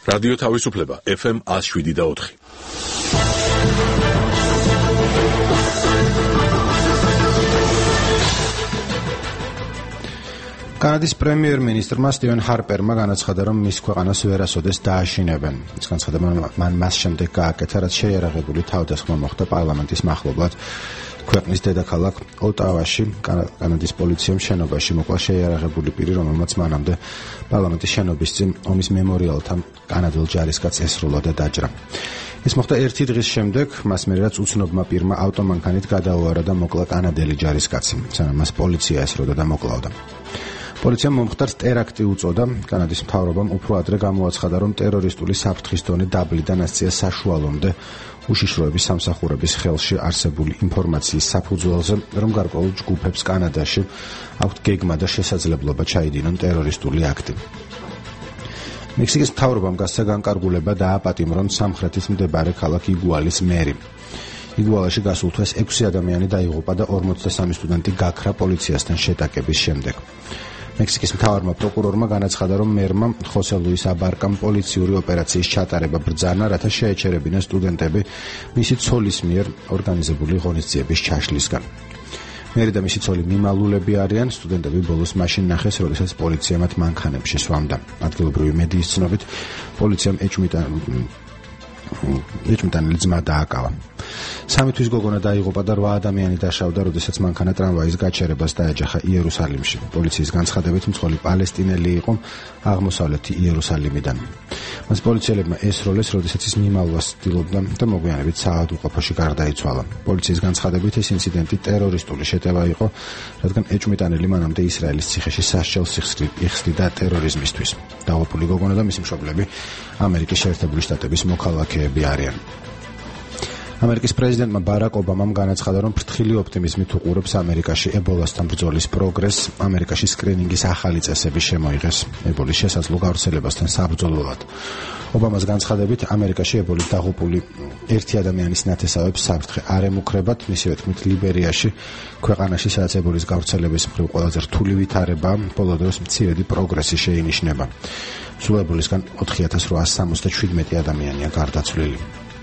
რადიო თავისუფლება FM 107.4. კანადის პრემიერ-მინისტრმა სტივენ ჰარპერმა განაცხადა, რომ მის ქვეყანას ვერასოდეს დააშინებენ. ის განცხადება მან მას შემდეგ გააკეთა, რაც შეიარაღებული თავდასხმა მოხდა პარლამენტის მახლობლად. ქვეყნის დედაქალაქ ოტავაში კანადის პოლიციამ შენობაში მოკლა შეიარაღებული პირი, რომელმაც მანამდე პარლამენტის შენობის წინ ომის მემორიალთან კანადელ ჯარისკაცს ესრულა და დაჯრა. ის მოხდა ერთი დღის შემდეგ, მას მერე რაც უცნობმა პირმა ავტომანქანით გადაუარა და მოკლა კანადელი ჯარისკაცი, სანამ მას პოლიცია ესროდა და მოკლავდა. პოლიციამ მომხდარს ტერაქტი უწოდა. კანადის მთავრობამ უფრო ადრე გამოაცხადა, რომ ტერორისტული საფრთხის დონე დაბლიდა ნაცია საშუალომდე უშიშროების სამსახურების ხელში არსებული ინფორმაციის საფუძველზე, რომ გარკვეულ ჯგუფებს კანადაში აქვთ გეგმა და შესაძლებლობა ჩაიდინონ ტერორისტული აქტი. მექსიკის მთავრობამ გასცა განკარგულება დააპატიმრონ სამხრეთით მდებარე ქალაქ იგუალის მერი. იგუალაში გასულ თვეს 6 ადამიანი დაიღუპა და 43 სტუდენტი გაქრა პოლიციასთან შეტაკების შემდეგ. მექსიკის მთავარმა პროკურორმა განაცხადა, რომ მერმა ხოსე ლუის აბარკამ პოლიციური ოპერაციის ჩატარება ბრძანა, რათა შეეჩერებინა სტუდენტები მისი ცოლის მიერ ორგანიზებული ღონისძიების ჩაშლისგან. მერი და მისი ცოლი მიმალულები არიან. სტუდენტები ბოლოს მაშინ ნახეს, როდესაც პოლიცია მათ მანქანებში სვამდა. ადგილობრივი მედიის ცნობით, პოლიციამ ეჭვმიტანილი ძმა დააკავა. 3 თვის გოგონა დაიღუპა და 8 ადამიანი დაშავდა, როდესაც მანქანა ტრამვაის გაჩერებას დაეჯახა იერუსალიმში. პოლიციის განცხადებით, მცხოვრი პალესტინელი იყო აღმოსავლეთი იერუსალიმიდან. მას პოლიციელებმა ესროლეს, როდესაც ის მიმალვას ცდილობდა და მოგვიანებით საავადმყოფოში გარდაიცვალა. პოლიციის განცხადებით, ეს ინციდენტი ტერორისტული შეტევა იყო, რადგან ეჭვმიტანელი მანამდე ისრაელის ციხეში სასჯელს იხსნიდა ტერორიზმისთვის. დაღუპული გოგონა და მისი მშობლები ამერიკის შეერთებული შტატების მოქალაქეები არიან. ამერიკის პრეზიდენტმა ბარაკ ობამამ განაცხადა, რომ ფრთხილი ოპტიმიზმით უყურებს ამერიკაში ებოლასთან ბრძოლის პროგრესს. ამერიკაში სკრინინგის ახალი წესები შემოიღეს ებოლის შესაძლო გავრცელებასთან საბრძოლველად. ობამას განცხადებით, ამერიკაში ებოლით დაღუპული ერთი ადამიანის ნათესავებს საფრთხე არ ემუქრებათ. მისივე თქმით, ლიბერიაში, ქვეყანაში, სადაც ებოლის გავრცელების მხრივ ყველაზე რთული ვითარება, ბოლო დროს მცირედი პროგრესი შეინიშნება. სულ ებოლისგან 4877 ადამიანია გარდაცვლილი.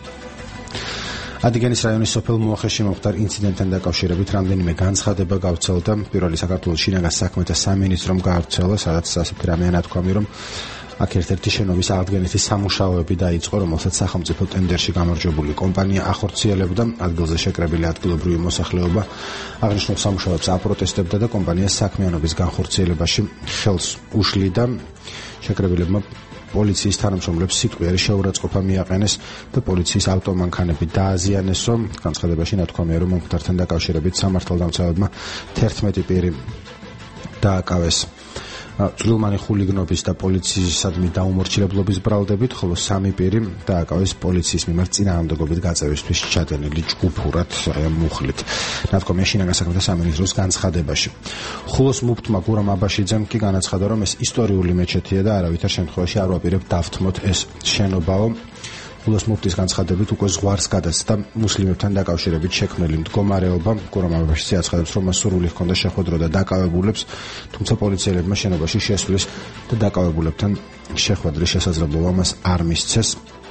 ადიგენის რაიონის სოფელ მოახეში მომხდარ ინციდენტთან დაკავშირებით რამდენიმე განცხადება გავრცელდა. პირველი საქართველოს შინაგან საქმეთა სამინისტრომ გავრცელა, სადაც ასეთი რამეა ნათქვამი, რომ აქ ერთ-ერთი შენობის აღდგენითი სამუშაოები დაიწყო, რომელსაც სახელმწიფო ტენდერში გამარჯვებული კომპანია ახორციელებდა. ადგილზე შეკრებილი ადგილობრივი მოსახლეობა აღნიშნულ სამუშაოებს აპროტესტებდა და კომპანიას საქმიანობის განხორციელებაში ხელს უშლიდა. შეკრებილებმა პოლიციის თანამშრომლებს სიტყვიერი შეურაცხყოფა მიაყენეს და პოლიციის ავტომანქანები დააზიანესო. განცხადებაში ნათქვამია, რომ მომხდართან დაკავშირებით სამართალდამცავებმა 11 პირი დააკავეს წვრილმანი ხულიგნობის და პოლიციისადმი დაუმორჩილებლობის ბრალდებით, ხოლო 3 პირი დააკავეს პოლიციის მიმართ წინააღმდეგობით გაწევისთვის ჩადენილი ჯგუფურად მუხლით. ნათქვამია შინაგან საქმეთა სამინისტროს განცხადებაში. ხულოს მუფტმა გურამ აბაშიძემ კი განაცხადა, რომ ეს ისტორიული მეჩეთია და არავითარ შემთხვევაში არ ვაპირებ დავთმოთ ეს შენობაო. ხულოს მუფტის განცხადებით უკვე ზღვარს გადაცდა მუსლიმებთან დაკავშირებით შექმნილი მდგომარეობა. გურამ აბაშიძე აცხადებს, რომ მას სურვილი ჰქონდა შეხვედრა და დაკავებულებს, თუმცა პოლიციელებმა შენობაში შესვლის და დაკავებულებთან შეხვედრის შესაძლებლობა მას არ მისცეს.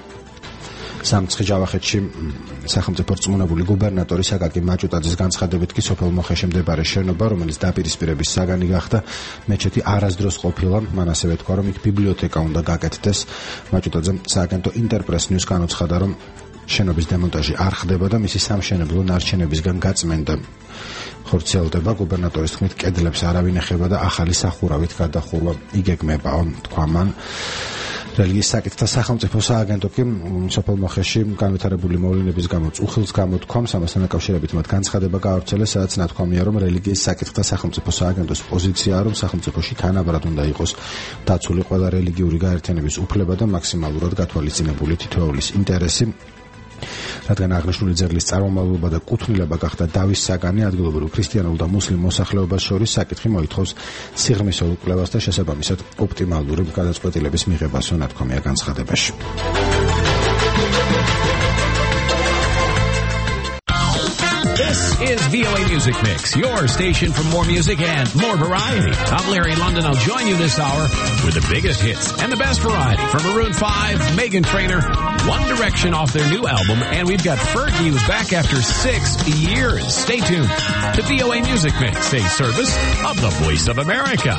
სამცხე ჯავახეთში სახელმწიფო რწმუნებული გუბერნატორი საკაკი მაჭუტაძის განცხადებით კი სოფელ მოხეში მდებარე შენობა, რომელიც დაპირისპირების საგანი გახდა, მეჩეთი არასდროს ყოფილა. მან ასევე თქვა, რომ იქ ბიბლიოთეკა უნდა გაკეთდეს. მაჭუტაძემ სააგენტო ინტერპრეს ნიუს განუცხადა, რომ შენობის დემონტაჟი არ ხდება და მისი სამშენებლო ნარჩენებისგან გაწმენდა ხორციელდება. გუბერნატორის თქმით, კედლებს არავინ ეხება და ახალი სახურავით გადახურვა იგეგმებაო, თქვა მან. რელიგიის საკითხთა სახელმწიფო სააგენტო კი სოფელ მოხეში განვითარებული მოვლენების გამო წუხილს გამოთქვამს. ამასთან დაკავშირებით მათ განცხადება გაავრცელეს, სადაც ნათქვამია, რომ რელიგიის საკითხთა სახელმწიფო სააგენტოს პოზიციაა, რომ სახელმწიფოში თანაბრად უნდა იყოს დაცული ყველა რელიგიური გაერთიანების უფლება და მაქსიმალურად გათვალისწინებული თითოეულის ინტერესი. რადგან აღნიშნული ძეგლის წარმომავლობა და კუთვნილება გახდა დავის საგანი, ადგილობრივ ქრისტიანულ და მუსლიმ მოსახლეობას შორის საკითხი მოითხოვს სიღრმისეულ კვლევას და შესაბამისად ოპტიმალური გადაწყვეტილების მიღებას, ნათქვამია განცხადებაში. This is VOA Music Mix, your station for more music and more variety. I'm Larry London. I'll join you this hour with the biggest hits and the best variety from Maroon 5, Meghan Trainor, One Direction off their new album, and we've got Fergie who's back after 6 years. Stay tuned to VOA Music Mix, a service of the Voice of America.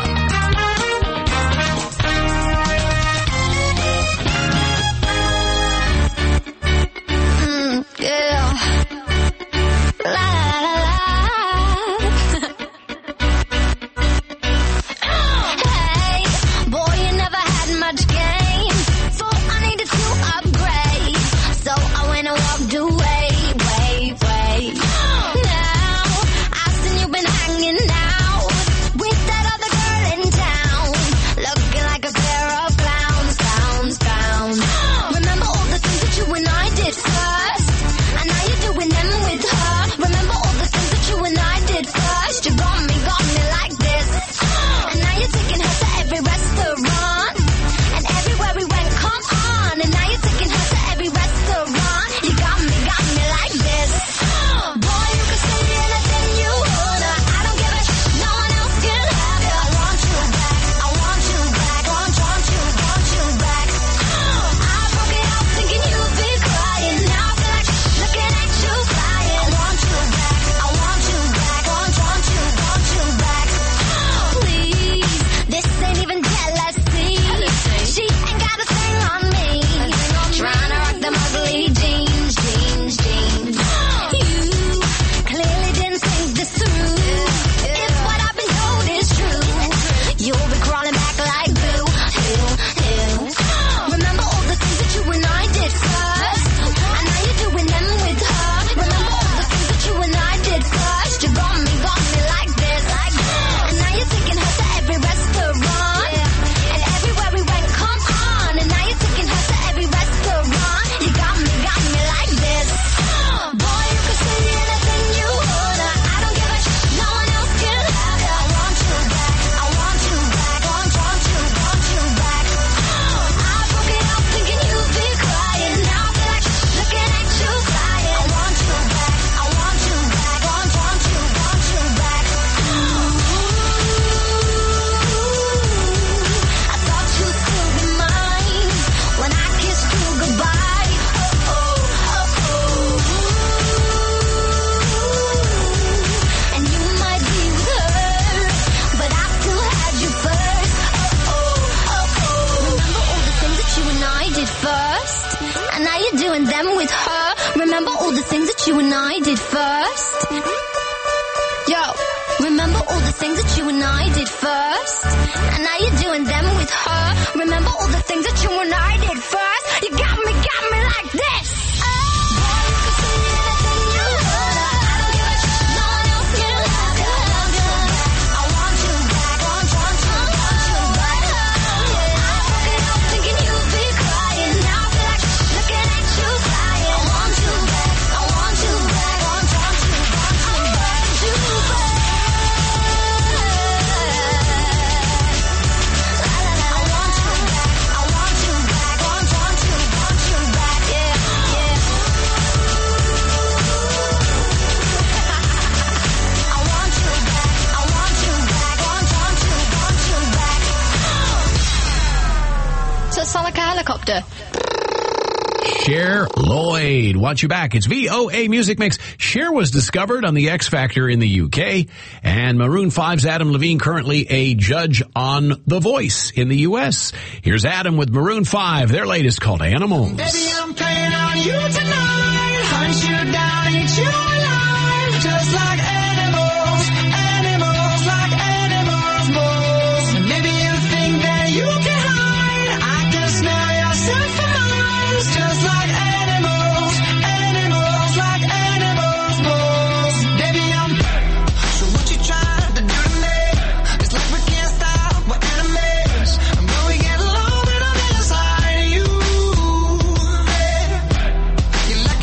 Cher Lloyd, want you back. It's VOA Music Mix. Cher was discovered on the X Factor in the UK, and Maroon 5's Adam Levine currently a judge on The Voice in the US. Here's Adam with Maroon 5, their latest called Animals. Baby, I'm playing on you tonight. Hunt you down, eat you alive. Just like animals, animals like animals, moles. Maybe you think that you can hide. I can smell yourself for miles. Just like animals, animals like animals, moles. Baby, I'm so what you trying to do to me? It's like we can't stop, we're enemies. And when we get along, we're on the other side of you. You're like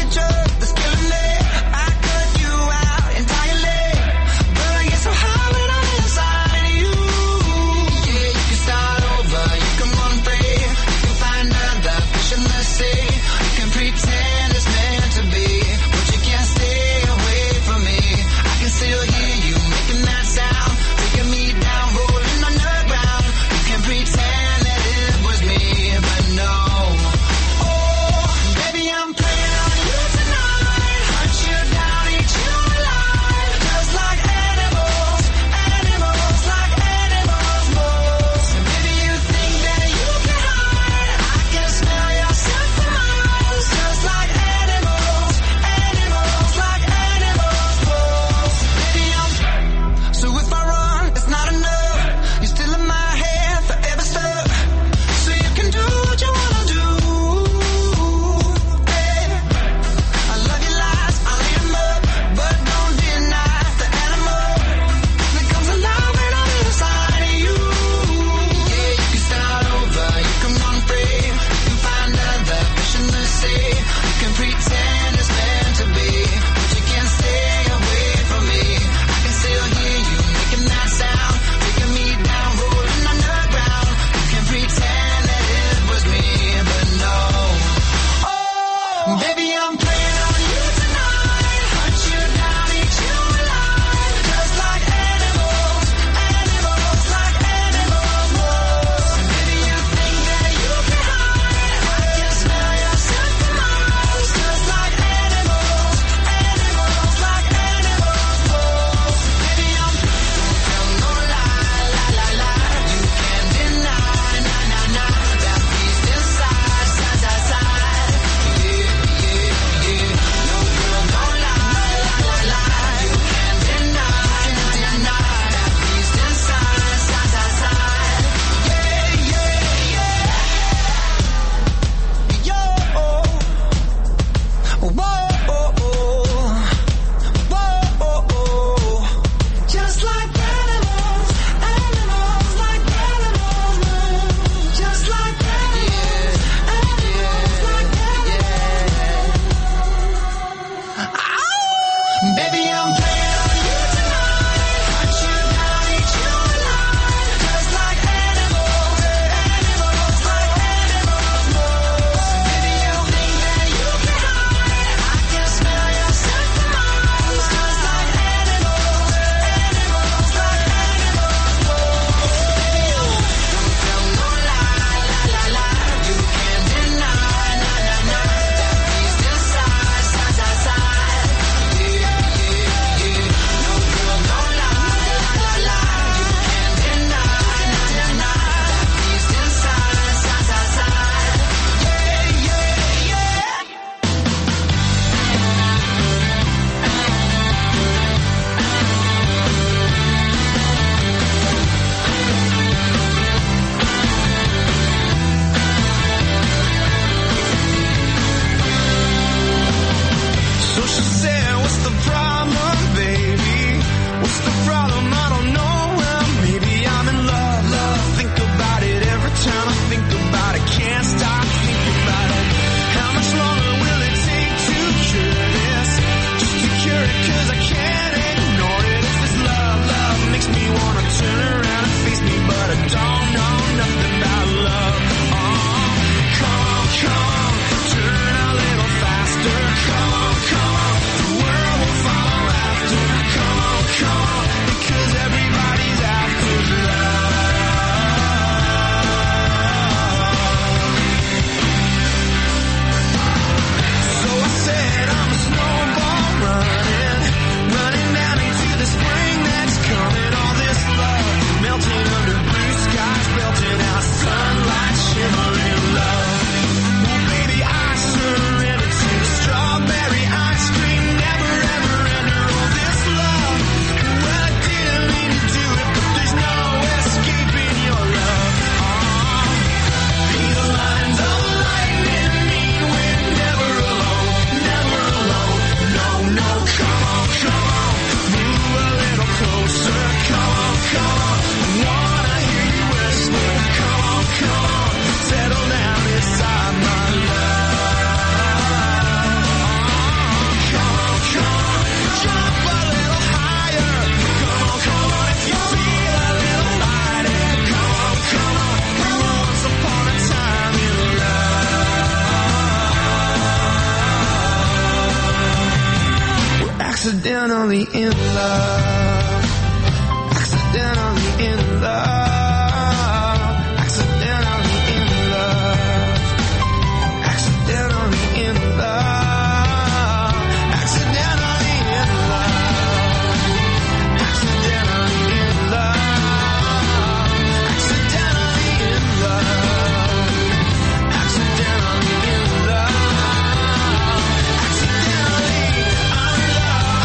Accidentally in love. Accidentally in love. Accidentally in love. Accidentally in love. Accidentally in love. Accidentally in love. Accidentally in love. Accidentally in love. Accidentally I'm in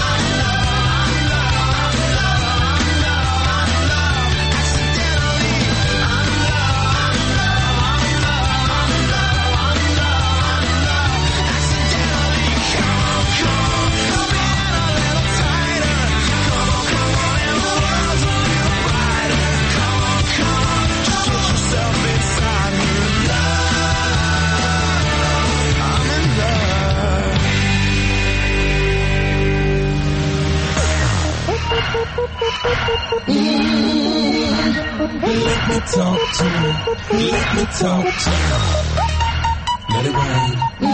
Let me talk to you. Let me talk to you. Let it rain.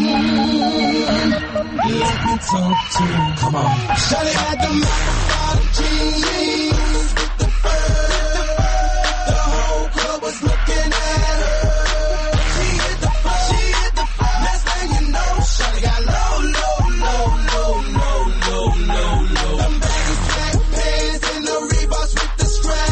Let me talk to you. Come on. Shawty had the microphone jeans with the fur. The whole club was looking at her. She hit the floor. She hit the floor. Next thing you know, Shawty got low, low, low, low, low, low, low, low. Them baggy slack pants and the Reeboks with the strap.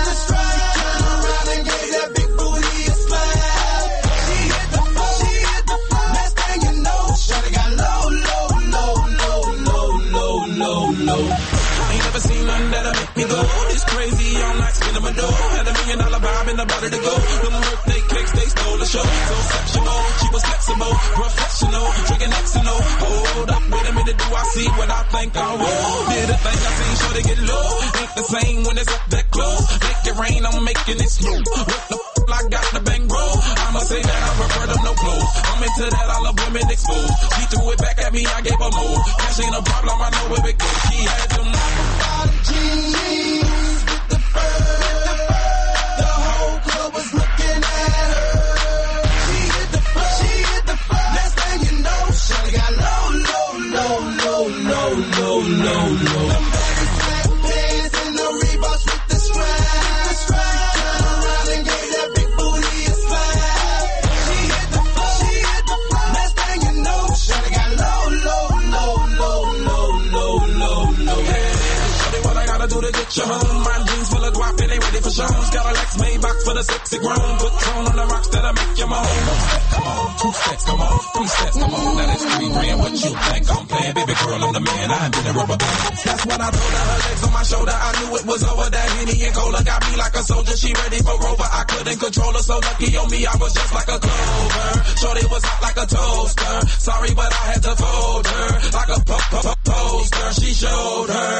It's crazy all night, spinning my dough. Had $1 million vibe and about to go. Them birthday cakes, they stole the show. So exceptional, she was flexible, professional, drinking Xano. Hold up, wait a minute, do I see what I think I will? Did a thing I seen, sure to get low. Ain't the same when it's up that close. Make it rain, I'm making it snow. What the f***, I got the bang roll. I'ma say that I prefer them no clothes. I'm into that, I love women exposed. She threw it back at me, I gave her more. Cash ain't a problem, I know where it goes. She had them jeans with the fur. The whole club was looking at her. She hit the floor. She hit the floor. Next thing you know, Shawty got low, low, low, low, low, low, low, low. Them baggy slack pants and the Reeboks with the strap. Turn around and gave that big booty a slap. She hit the floor. She hit the floor. Next thing you know, Shawty got low, low, low, low, low, low, low, low. What I gotta do to get you home? My jeans full of guap and they ready for shows. Got a Lex Maybach for the sexy grown. Put Tron on the rocks that'll make you moan. Come on, 2 steps, come on, 3 steps, come on. Now that's 3 grand. What you think I'm playing? Baby girl, I'm the man. I've been a rubber band. That's what I told her. Her legs on my shoulder. I knew it was over. That Henny and Cola got me like a soldier. She ready for Rover. I couldn't control her. So lucky on me, I was just like a clover. Shorty was hot like a toaster. Sorry, but I had to fold her like a poster. She showed her.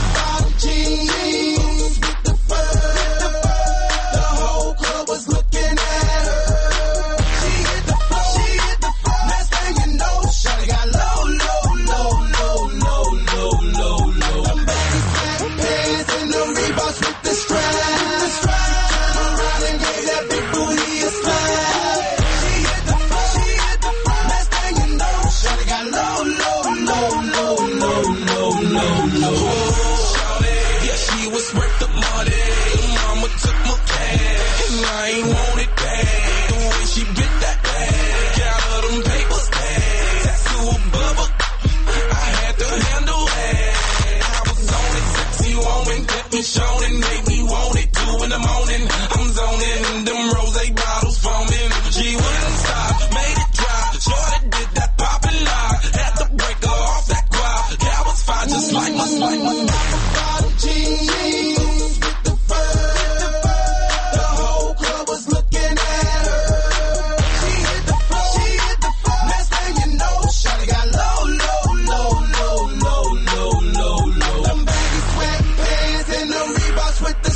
Jeans with the fur. The whole club was looking at her. She hit the floor. She hit the floor. Next thing you know, Shawty got low, low, low, low, low, low, low, low. Them baggy slack pants and the Reeboks with the strap. Turn around and gave that big booty a slap. She hit the floor. She hit the floor. Next thing you know, Shawty got low, low, low, low, low, low, low, low. She was worth the money. Mama took my cash. I ain't want it back. The way she get that bag. Got her them papers bag. Tattoo above her. I had to handle that. I was on it. Sexy woman kept me showing and made me want it. 2 in the morning. I'm zoning. Them rose bottles foaming. She wouldn't stop. Made it drop. Shorty did that poppin' lock. Had to break her off that guap. Gal was fine just like my jeans with the fur. The whole club was looking at her. She hit the floor. She hit the floor. Next thing you know, Shawty got low, low, low, low, low, low, low, low. Them baggy sweat pants and the Reeboks with the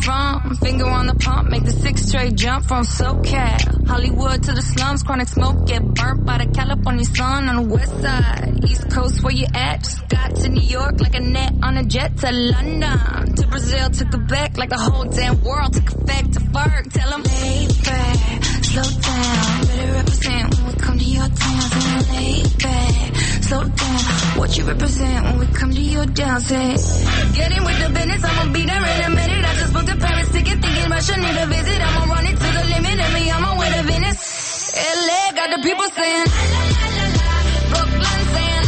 from? Finger on the pump, make the 6 straight jump from SoCal. Hollywood to the slums, chronic smoke, get burnt by the California sun on the west side. East Coast, where you at? Just got to New York like a net on a jet to London. To Brazil, to Quebec, like the whole damn world took effect to Ferg. Tell them, lay back, slow down. Better represent when we come to your town. Say, lay back, slow down. What you represent when we come to your town? Say, get in with the business, I'ma be there in a minute. I just booked a Paris ticket, thinking Russia need a visit. I'ma run it to the limit, and me, I'ma win to Venice. LA got the people saying, Brooklyn saying,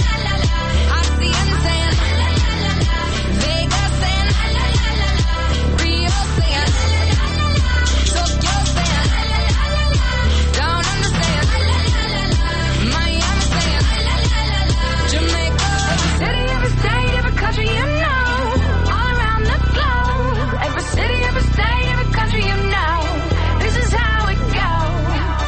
Hacienda saying, Vegas saying, Rio saying, Tokyo saying, Down Under saying, Miami saying, Jamaica. Every city, every state, every country you know, all around the globe. Every city, every state, every country you know, this is how it goes.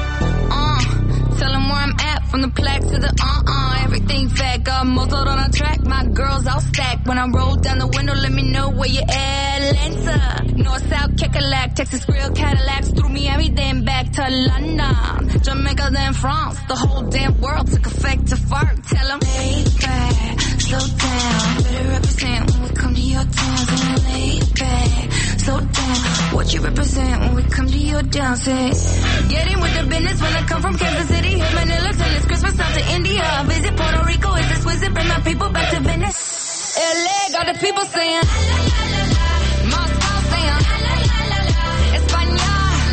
Tell them where I'm at, from the plaque to the everything fat, got muzzled on a track, my girls all stacked. When I roll down the window, let me know where you at. Atlanta, North, South, Kekalak, Texas, Grill, Cadillacs, through Miami, then back to London, Jamaica, then France. The whole damn world took effect to fart. Tell them, lay back, slow down. Better represent when we come to your town. Say, lay back, slow down. What you represent when we come to your town? Say, get in with the business when I come from Kansas City. Hit Manila till it's Christmas, out to India. I visit Puerto Rico, it's exquisite. Bring my people back to Venice. LA got the people saying, Moscow saying, España,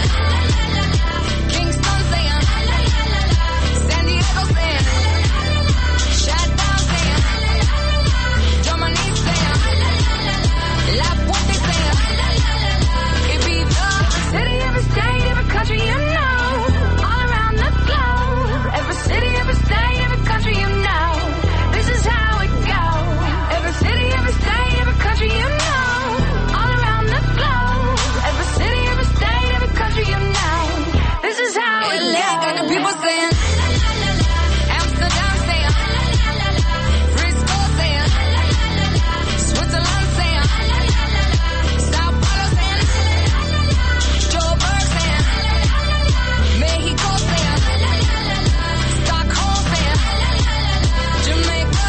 Kingston saying, San Diego saying, Chateau saying, Germany saying, La Puente saying, Ibiza. Every city, every state, every country you know, all around the globe. Every city, every state, every country you know, this is how it goes. Every city, every state, every country you know, all around the globe. Every city, every state, every country you know, this is how it goes. Got the people saying, Amsterdam saying, Frisco saying, Switzerland saying, Sao Paulo saying, Joburg saying, Mexico saying, Stockholm saying, Jamaica.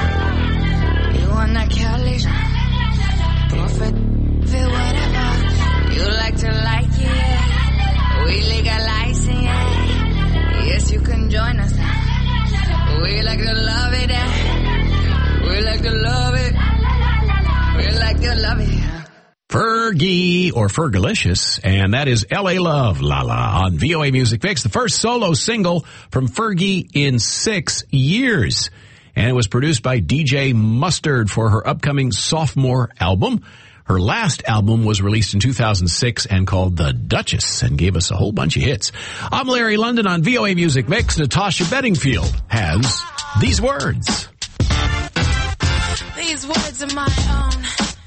You want that Cali? Perfect, feel whatever you like to like, yeah. We legalize it, yeah. Yes, you can join us. We like to love it, yeah. We like to love it. We like to love it, yeah. Fergie, or Fergalicious, and that is L.A. Love, La La, on VOA Music Mix, the first solo single from Fergie in 6 years. And it was produced by DJ Mustard for her upcoming sophomore album. Her last album was released in 2006 and called The Duchess, and gave us a whole bunch of hits. I'm Larry London on VOA Music Mix. Natasha Bedingfield has these words. These words are my own.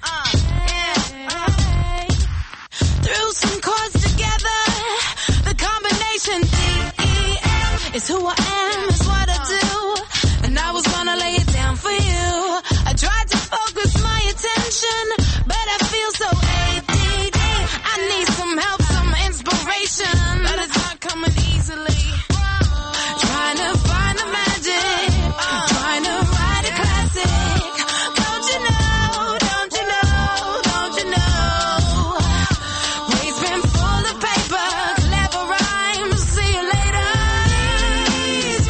Threw some chords together. The combination D-E-F is who I am, is what I do. And I was gonna lay it down for you. I tried to focus my attention, but I feel so ADD. I need some help, some inspiration, but it's not coming easily. Trying to find the magic, trying to write a classic. Don't you know, don't you know, don't you know? Waves been full of paper, clever rhymes. See you later. These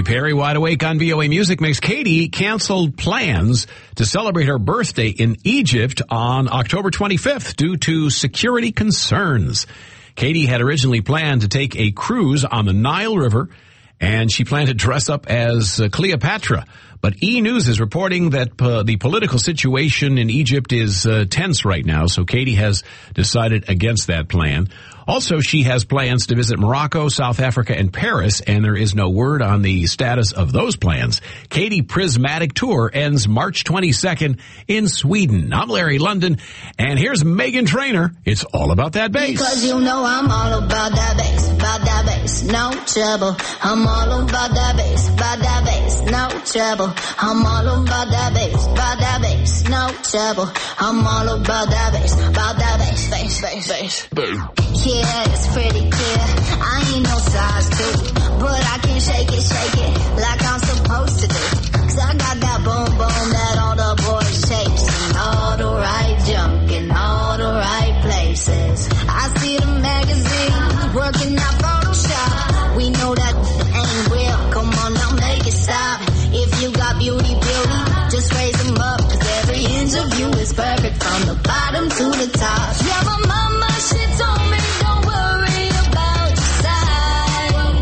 Perry, Wide Awake on VOA Music Mix. Katy canceled plans to celebrate her birthday in Egypt on October 25th due to security concerns. Katy had originally planned to take a cruise on the Nile River, and she planned to dress up as Cleopatra. But E! News is reporting that the political situation in Egypt is tense right now, so Katy has decided against that plan. Also, she has plans to visit Morocco, South Africa, and Paris, and there is no word on the status of those plans. Katy Prismatic Tour ends March 22nd in Sweden. I'm Larry London, and here's Meghan Trainor. It's all about that bass. Because you know I'm all about that bass, no trouble. I'm all about that bass, no trouble. I'm all about that bass, no trouble. I'm all about that bass, bass. Yeah, it's pretty clear. I ain't no size 2, but I can shake it like I'm supposed to do. 'Cause I got that boom boom that all the boys chase, and all the right junk in all the right places. I see the magazines working out Photoshop. We know that ain't real. Come on now, make it stop. If you got beauty, just raise them up. 'Cause every inch of you is perfect from the bottom to the top. Yeah, my mama, she told me don't worry about your size.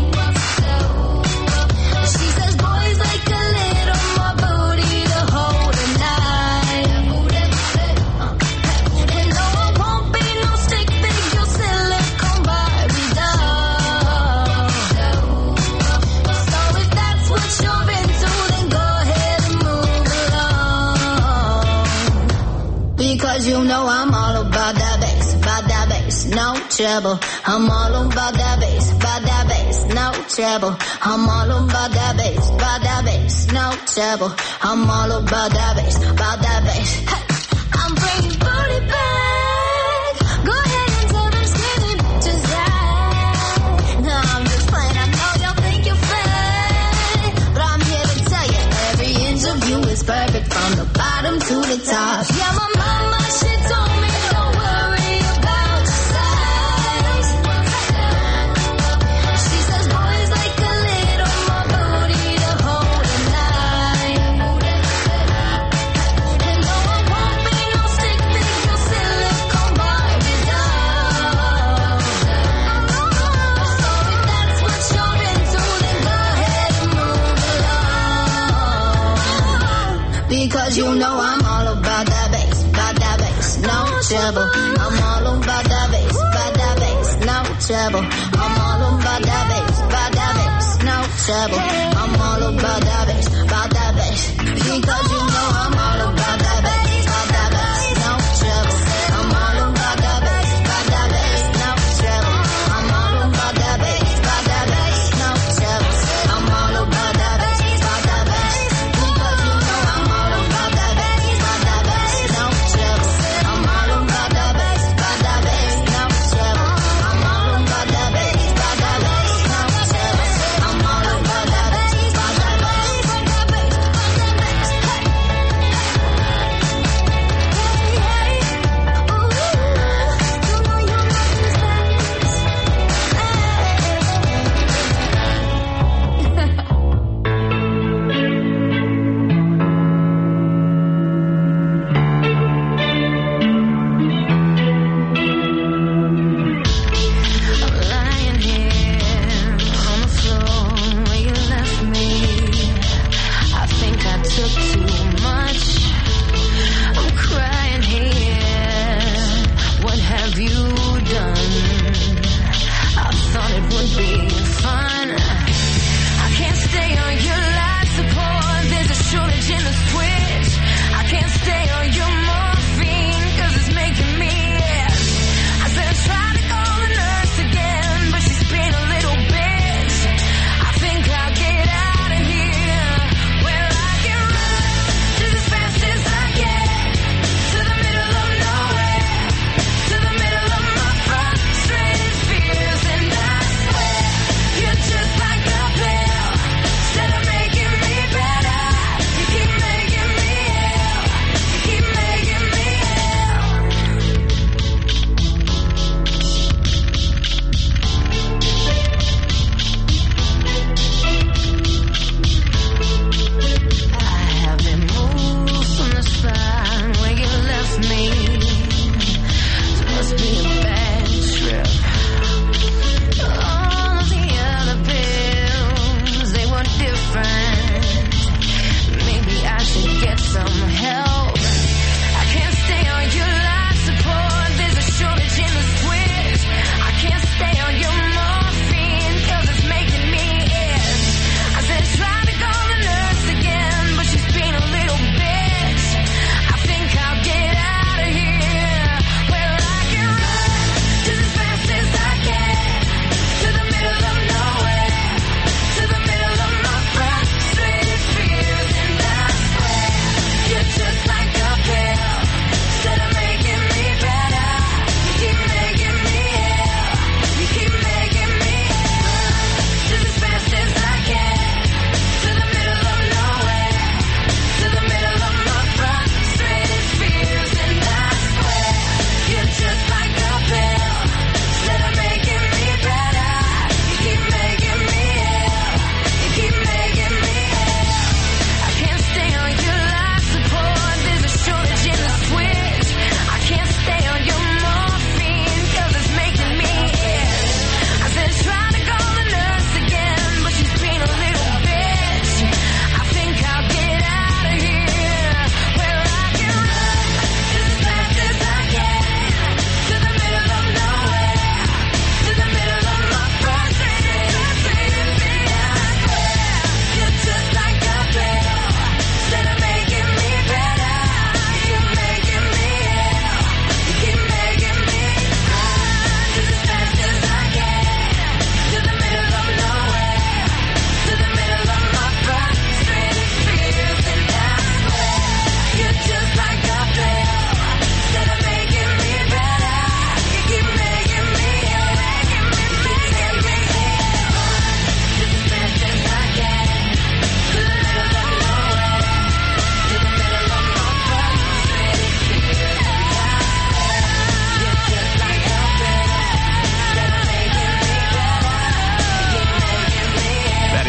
She says boys like a little more booty to hold at night. And no, I won't be no stick figure silicone Barbie doll. So if that's what you're into, then go ahead and move along. Because you know I'm all about that bass, no trouble. I'm all about that bass, no trouble. I'm all about that bass, no trouble. I'm all about that bass, Hey, I'm bringing booty back. Go ahead and tell them skinny bitches that. No, I'm just playing. I know y'all think you're fake, but I'm here to tell you every inch of you is perfect from the bottom to the top. Yeah, my mama, she told me don't worry about your size. She says boys like a little more booty to hold at night. And no, I won't be no stick figure silicone Barbie doll. So if that's what you're into, then go ahead and move along. Because you know I'm all about that bass, no trouble. I'm all about that bass, no trouble. I'm all about that bass, no trouble. I'm all about that bass, because you know I'm all about that bass, no trouble. I'm all about that bass, no trouble. I'm all about that bass, no trouble. I'm all about that bass, because you know I'm all about that bass, no trouble. I'm all about that bass, no trouble. I'm all about that bass, no trouble. I'm all about that bass.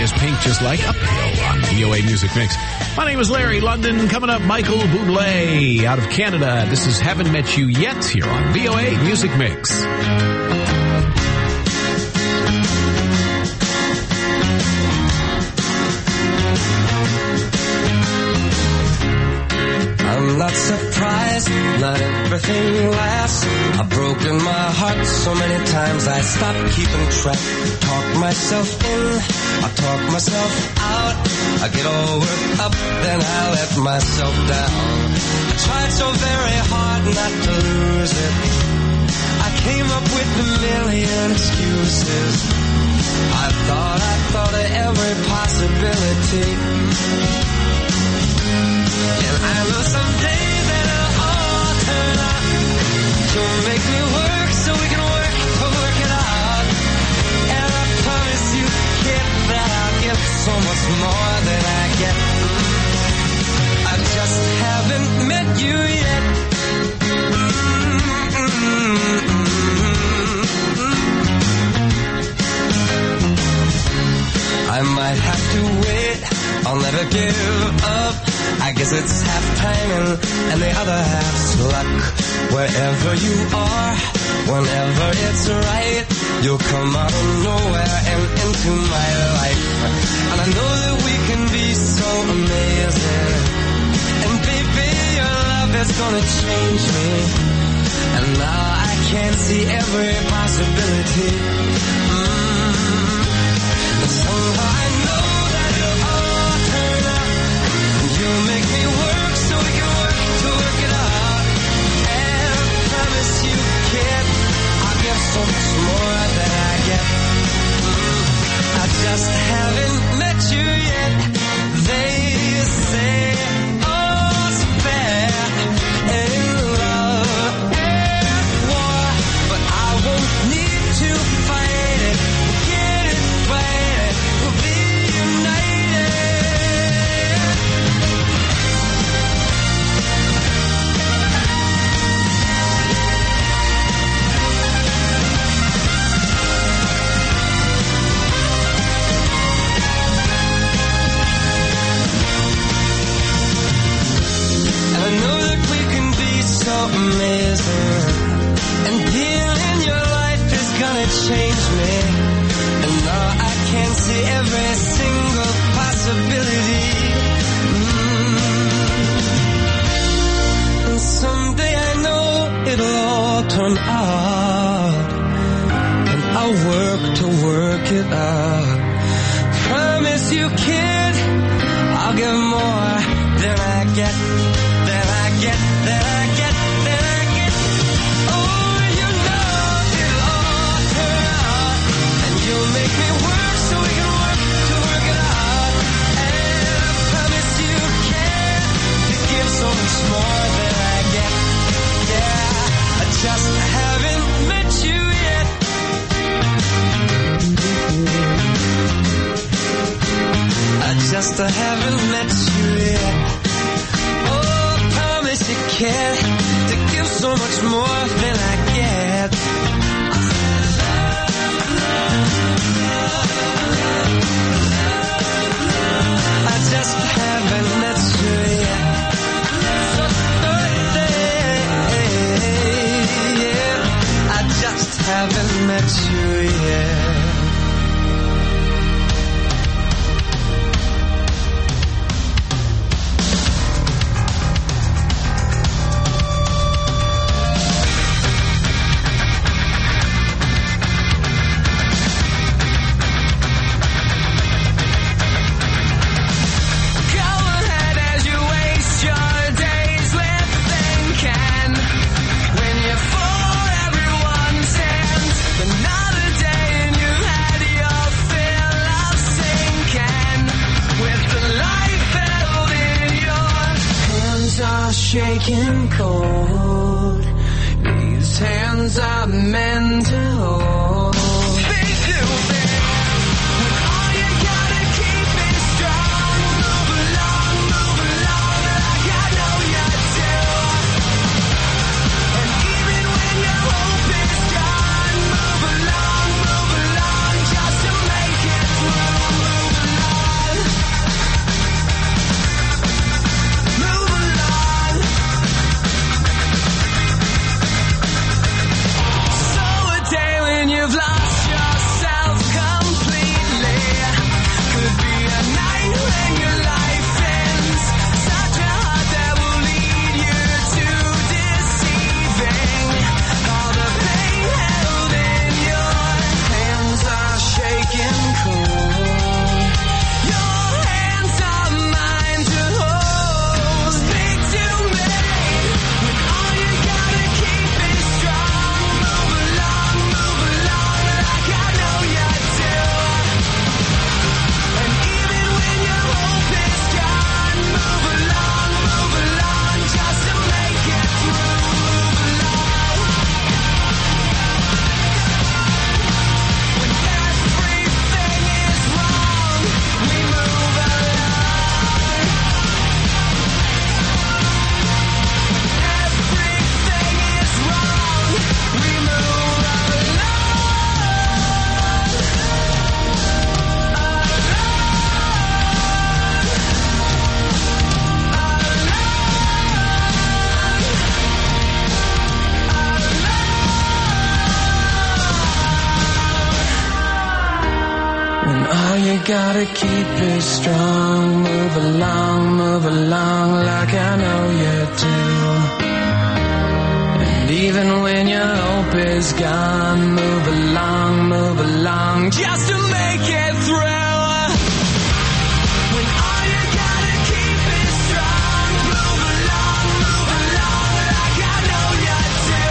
is Pink Just Like Uphill on VOA Music Mix. My name is Larry London. Coming up, Michael Bublé out of Canada. This is Haven't Met You Yet here on VOA Music Mix. I'm not surprised, not everything lasts. I've broken my heart so many times I stopped keeping track. Talk myself in, I talk myself out. I get all worked up, then I let myself down. I tried so very hard not to lose it. I came up with a million excuses. I thought of every possibility. And I know someday that it'll all turn out. You'll make me work so we can work to work it out. And I promise you, kid, that I'll give so much more than I get. I just haven't met you yet. I might have to wait, I'll never give up. I guess it's half timing and the other half's luck. Wherever you are, whenever it's right, you'll come out of nowhere and into my life. And I know that we can be so amazing. And baby, your love is gonna change me. And now I can see every possibility. And somehow I know that it'll all turn out. You make me work so we can work to work it out. And I promise you, kid, I'll give so much more than I get. I just haven't met you yet. They say all's fair in love and war, but I won't need to fight it. Get it, fight it, we'll be united. I know that we can be so amazing. And being in your life is gonna change me. And now I can see every single possibility. And someday I know it'll all turn out. And I'll work to work it out. Promise you, kid, I'll give more than I get. Oh, you know it'll all turn out. And you'll make me work so we can work to work it out. And I promise you can to give so much more than I get. Yeah, I just haven't met you yet. I just haven't met you yet. You care to give so much more than I get. I just haven't met you yet. So yeah, I just haven't met you yet. Shaking cold, these hands are meant to hold. Big new thing, when all you gotta keep is strong. Move along, like I know you do. And even when your hope is gone, move along, just to make it through. Move along. Oh, you gotta keep it strong. Move along like I know you do. And even when your hope is gone, move along just to make it through. When all you gotta keep is strong, move along like I know you do.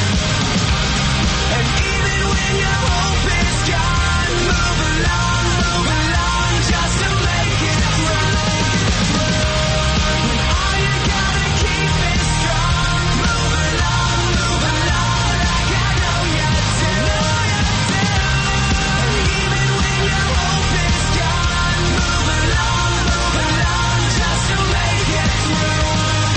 And even when your hope is gone, move along just to make it through. When all you gotta keep is strong, move along like I know you do. And even when your hope is gone, move along just to make it through.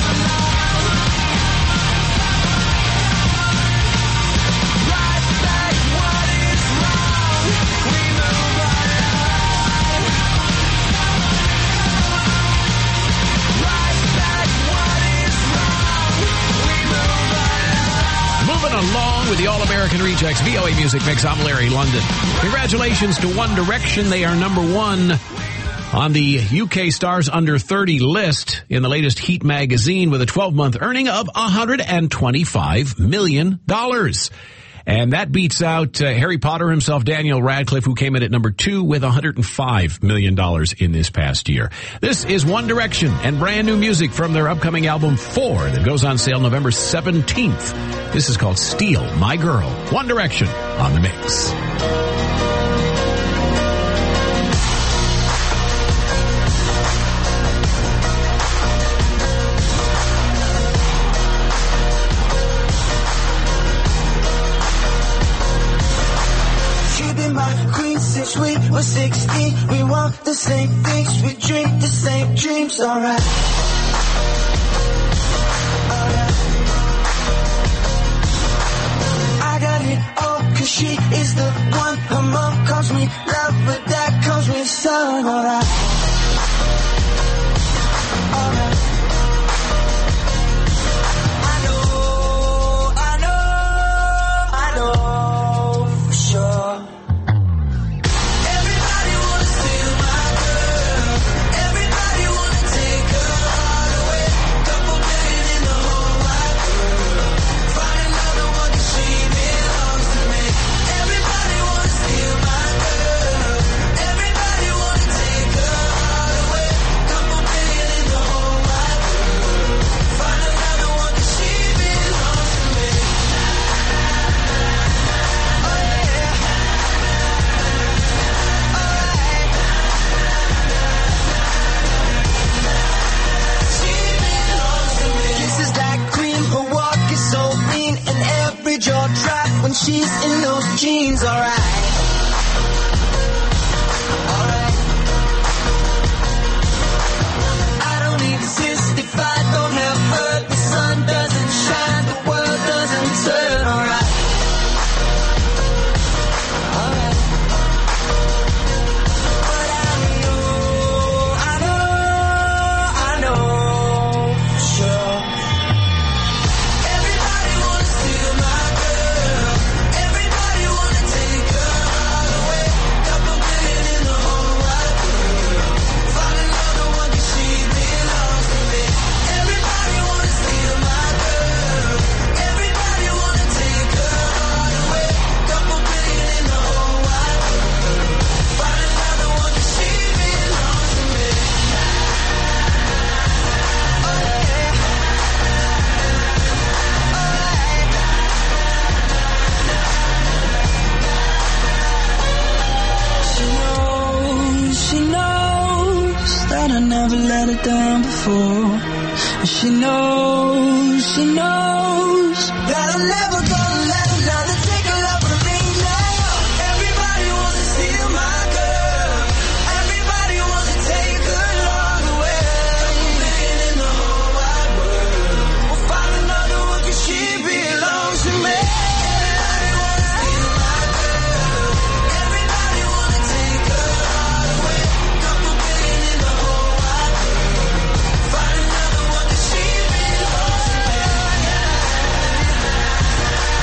Right back what is wrong, we move along. Right back what is wrong, we move along. Moving along with the All-American Rejects VOA Music Mix. I'm Larry London. Congratulations to One Direction. They are number one on the UK Stars Under 30 list in the latest Heat magazine with a 12-month earning of $125 million. And that beats out Harry Potter himself, Daniel Radcliffe, who came in at number 2 with $105 million in this past year. This is One Direction and brand new music from their upcoming album 4 that goes on sale November 17th. This is called Steal My Girl. One Direction on the mix. She been my queen since we were 16. We want the same things, we dream the same dreams, alright. I got it all, cause she is the one. Her mom calls me love, but that comes with son, alright. Alright. I know for sure. Everybody wanna steal my girl. Everybody wanna take her heart away. Couple million in the whole wide world. Find another one 'cause she belongs to me. Everybody wanna steal my girl. Everybody wanna take her heart away. Couple million in the whole wide world. Find another one 'cause she belongs to me. Kisses like cream, her walk is so mean, and every jaw drop when she's in those jeans, alright. Alright. I don't exist if I don't have her. The sun doesn't shine, the world doesn't turn, alright. Alright. But I know for sure. Everybody wanna steal my girl. Everybody wanna take her heart away. Couple million in the whole wide world. Find another one 'cause she belongs to me. Everybody wanna steal my girl. Everybody wanna take her heart away. Couple million in the whole wide world. Find another one 'cause she belongs to me. She knows that I never let her down before. And she knows that I'm never gonna let another take her love from me now. Everybody wants to steal my girl. Everybody wants to take her love away. Couple million in the whole wide world. We'll find another one 'cause she belongs to me. Everybody wants to steal my girl. Everybody wants to take her heart away. Couple million in the whole wide world. Find another one 'cause she belongs to me.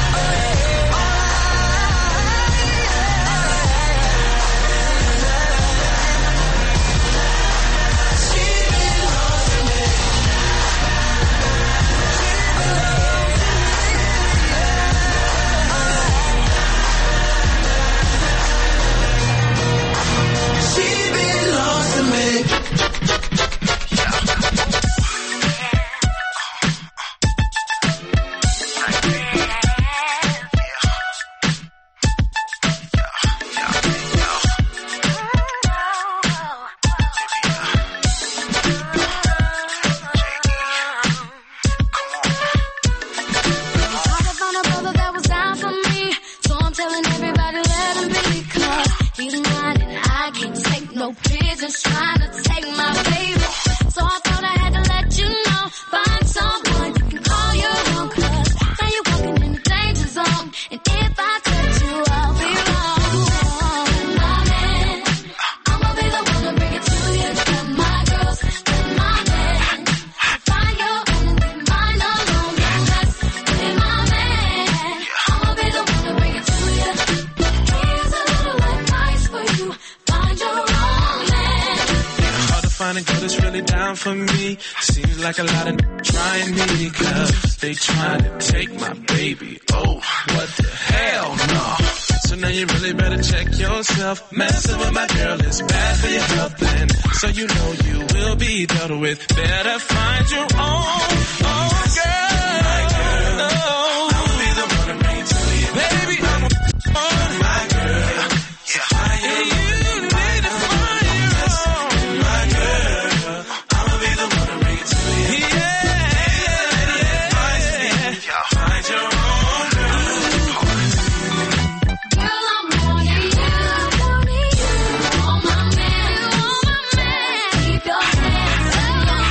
no pigeons trying to take my baby. So I thought I had to let you know. Find someone you can call your own, 'cause now you're walking in the danger zone. And if I touch you, I'll be wrong. My man, I'ma be the one to bring it to you. You're my girls, you're my man. Find your own and leave mine alone. Don't mess with my man. I'ma be the one to bring it to you. Here's a little advice for you. Find your own man. Hard to find a girl that's really down for me. Seems like a lot of trying me, 'cause they trying to take my baby. Oh, what the hell, no. So now you really better check yourself. Messing with my girl is bad for your health, and so you know you will be dealt with. Better find your own girl. My girl, no. I'll be the one to bring it to you. Baby, I'm my girl. Yeah, you need to find your own. My girl, I'ma be the one to bring it to you. Yeah. Find your own girl. Girl, I'm wanting you. Oh, my man, oh, my man. Keep your hands on your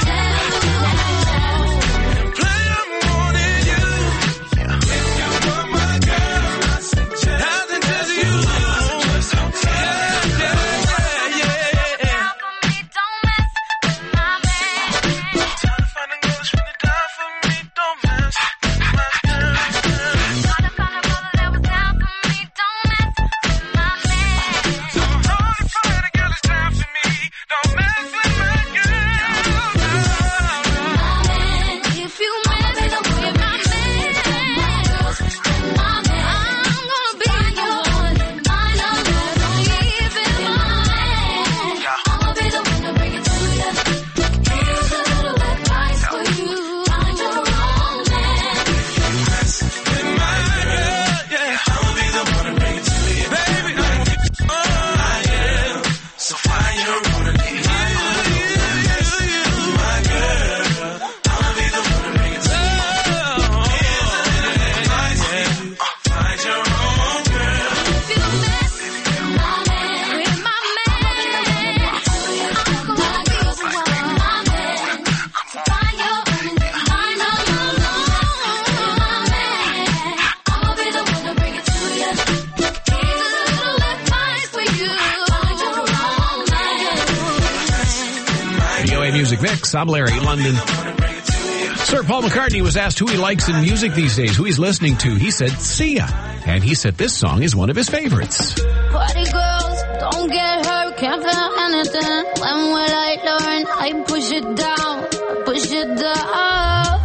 head. Play, I'm wanting you. If you want my girl, I suggest nothing to you. Yeah. How come we don't mess with my man? Time to find a girl that's really down for me. Don't mess with my girl. Trying to find a brother that was down for me. Don't mess with my man. So hard to find a girl that's down for me. Don't mess with my girl. If you mess with my man, I'm gonna be your one. Mine alone, don't give it my man. I'ma be the one to bring it to you. Here's a little advice for you. Find your own man. With my girl, yeah. I'ma be the one to bring it to you. Baby, I am. So find your own and leave my girl. I'ma be the one to bring it to you. Find your own girl. If you mess with my man, I'm gonna be the one. My man. So find your own and leave mine alone. My man. I'ma be the one to bring it to you. Here's a little advice for you. Find your own man. VOA Music Mix. I'm Larry London. Sir Paul McCartney was asked who he likes in music these days, who he's listening to. He said Sia. And he said this song is one of his favorites. Party girls, don't get hurt, can't feel anything. When will I learn? I push it down, push it down.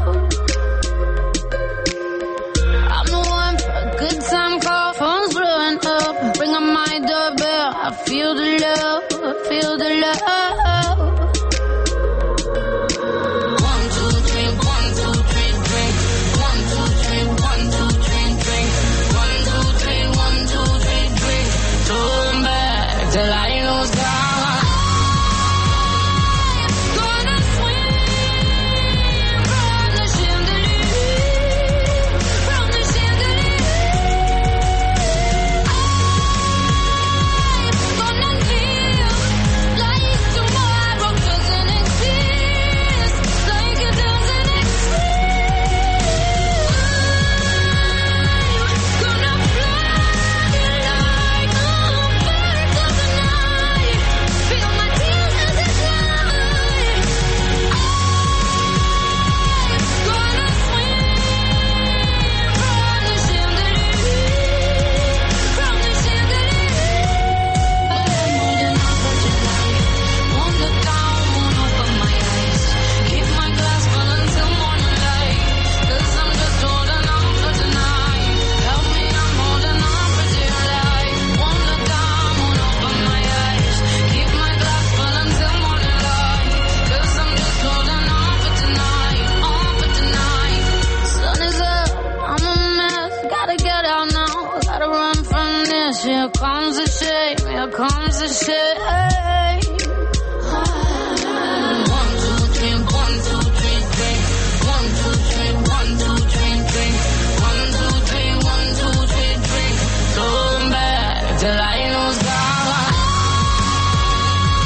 I'm the one for a good time call, phone's blowing up. Bring on my doorbell, I feel the love, I feel the love. 1, 2, 3, 1, 2, 3, drink. 1, 2, 3, 1, 2, 3, drink. 1, 2, 3, 1, 2, 3, drink. Turn back till I lose God. Gonna swim from the chandelier, from the chandelier. I'm gonna live like tomorrow doesn't exist, like it doesn't exist. Gonna fly like a bird of the night. Feel my tears as they fly. Gonna swim from the chandelier, from the chandelier. But I'm holding on for tonight. Won't look down, won't open my eyes. Keep my glass full until morning light. 'Cause I'm just holding on for tonight. Help me, I'm holding on for dear life. Won't look down, won't open my eyes. Keep my glass full until morning light. 'Cause I'm just holding on for tonight. On for tonight. Sun is up, I'm a mess. Gotta get out now. Gotta run from this. Here comes the shame. Here comes the shame. 1, 2, 3, 1, 2, 3, drink. 1, 2, 3, 1, 2, 3, drink. 1, 2, 3, 1, 2, 3, drink. Turn back till I lose God.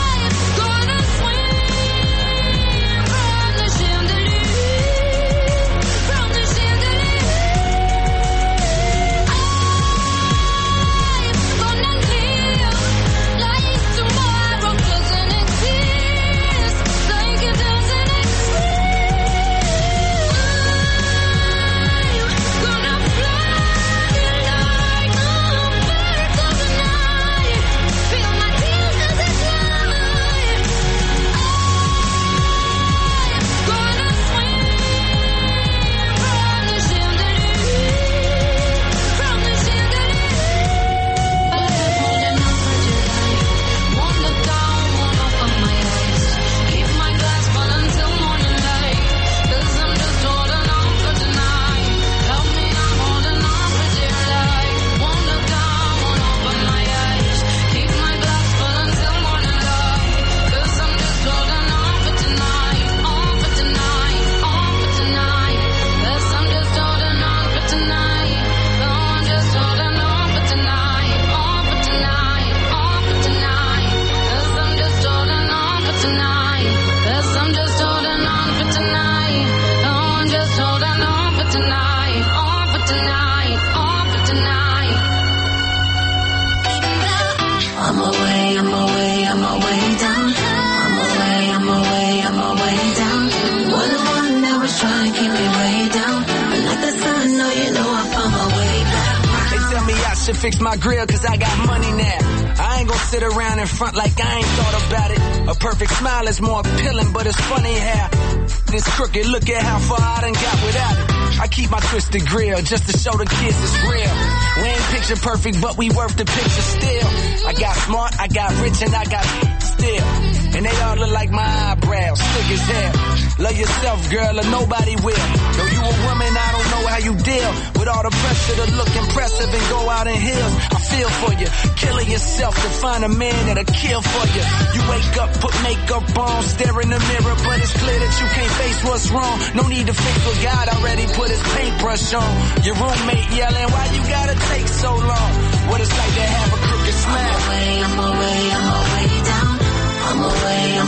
down. I'm a way down. You're the one that was trying to keep me way down. But like the sun, no, you know I found my way back. They tell me I should fix my grill cause I got money now. I ain't gon' sit around in front like I ain't thought about it. A perfect smile is more appealing, but it's funny how this crooked, look at how far I done got without it. I keep my twisted grill just to show the kids it's real. We ain't picture perfect, but we worth the picture still. I got smart, I got rich, and I got still. And they all look like my eyebrows, thick as hell. Love yourself, girl, or nobody will. Though you a woman, I don't know how you deal with all the pressure to look impressive and go out in heels. I feel for you, killing yourself to find a man that'll kill for you. You wake up, put makeup on, stare in the mirror, but it's clear that you can't face what's wrong. No need to fix what God already put his paintbrush on. Your roommate yelling, why you gotta take so long? What it's like to have a crooked smile. I'm a way down. I'm a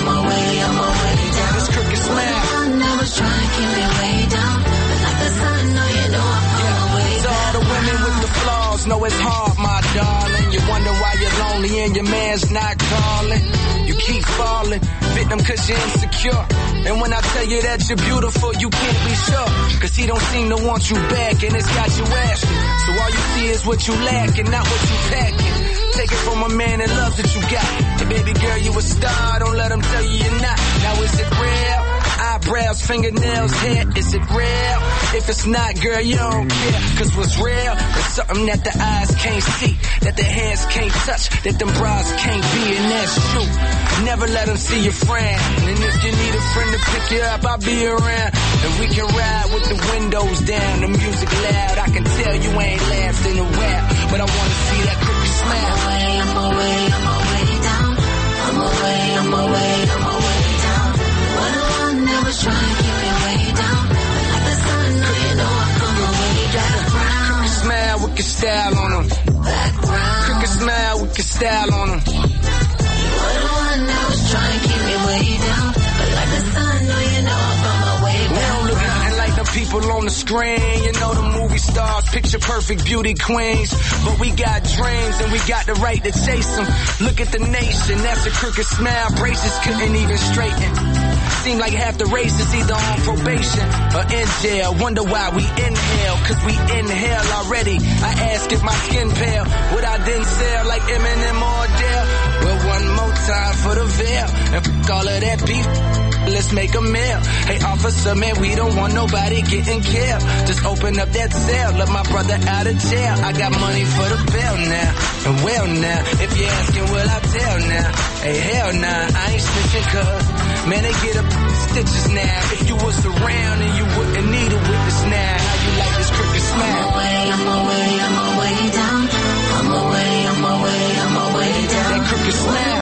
way down. This crooked smile. I never try to keep me way down. But like the sun, no, you know I found my way To all the women with the flaws, know it's hard, my darling. You wonder why you're lonely and your man's not calling. You keep falling, victim cause you're insecure. And when I tell you that you're beautiful, you can't be sure. Cause he don't seem to want you back and it's got you asking. So all you see is what you lack and not what you packing. Take it from a man that loves what you got. Hey baby girl, you a star, don't let him tell you you're not. Now is it real? Eyebrows, fingernails, hair, is it real? If it's not, girl, you don't care. Cause what's real is something that the eyes can't see, that the hands can't touch, that them bras can't be, and that's true. Never let them see your friend. And if you need a friend to pick you up, I'll be around. And we can ride with the windows down, the music loud. I can tell you ain't laughed in a while, but I wanna see that crooked smile. I'm a way down. I'm a way down. What the one that was trying to keep me way down. But like the sun, no, you know I found my way back. Crooked smile with your style on them. Crooked smile with your style on them. You're the one that was trying to keep me way down. But like the sun, no, you know I found my way We back. don't look nothing like the people on the screen. You know the movie stars, picture perfect beauty queens. But we got dreams and we got the right to chase them. Look at the nation, that's a crooked smile. Braces couldn't even straighten. Seem like half the race is either on probation or in jail. Wonder why we inhale, cause we inhale already. I ask if my skin pale, would I then sell like Eminem or Adele? Well, one more time for the veil, and f*** all of that beef, let's make a meal. Hey officer, man, we don't want nobody getting killed. Just open up that cell, let my brother out of jail. I got money for the bail now, and well now, if you're asking, will I tell now? Hey, hell nah, I ain't snitching cuz, man, they get up stitches now. If you was around and you wouldn't need a witness now, how you like this crooked smile? I'm a way